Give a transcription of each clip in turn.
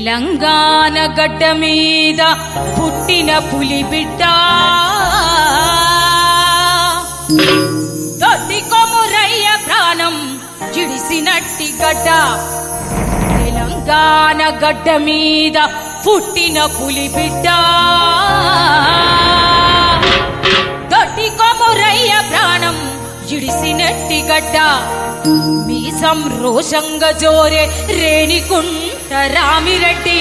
తెలంగాణ గడ్డ మీద పుట్టిన పులి బిడ్డ దొడ్డి కొమురయ్య ప్రాణం జిడిసినట్టి గడ్డ. తెలంగాణ గడ్డ మీద పుట్టిన పులి బిడ్డ దొడ్డి కొమురయ్య ప్రాణం జిడిసినట్టి గడ్డ. మీసం రోషంగా జోరే రేణికుంట రామిరెడ్డి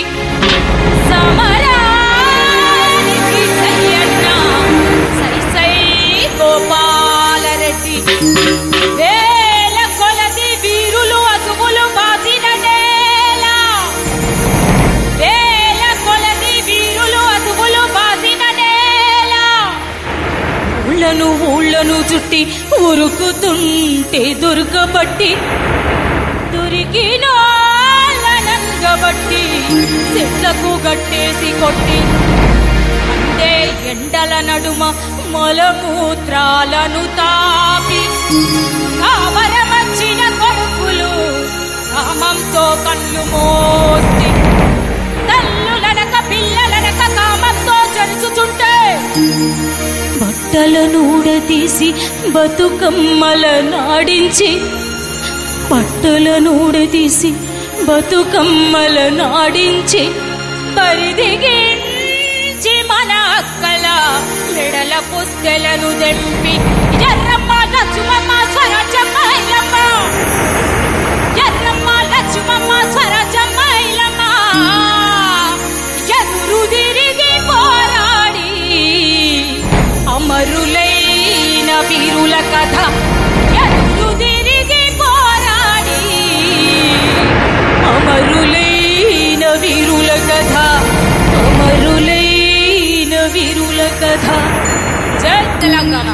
సమరానికి సయ్యన్న సై సై గోపాలరెడ్డి. వేల కొలది వీరులు అసువులు బాసిన నేల, వేల కొలది వీరులు అసువులు బాసిన నేల. ఊళ్ళను చుట్టి ఉరుకుతుంటే దుర్గబట్టి దొరికినోళ్ళనంగబట్టి చెట్లకు గట్టేసి కొట్టి అంటే ఎండల నడుమ మలమూత్రాలను తాపి కావరమచ్చిన కొడుకులు కామంతో కళ్ళు మోసి తల్లులనక పిల్లలనక కామంతో చరుచుచుంటే బట్టలను ఊడదీసి బతుకమ్మల నాడించి, బట్టలను ఊడదీసి బతుకమ్మల నాడించి పరిదిగించి మన అక్కల మెడల పుస్తెలను దెంపి ఎర్రమ్మ లక్ష్మమ్మ స్వరాజ్యమ్మ ఐలమ్మ, ఎర్రమ్మ లక్ష్మమ్మ స్వరాజ్యమ్మ ఐలమ్మ ఎదురు తిరిగి పోరాడి అమరులైన వీరుల కథ, ఎదురు తిరిగి పోరాడి అమరులైన వీరుల కథ, అమరులైన వీరుల కథ. జై తెలంగాణ.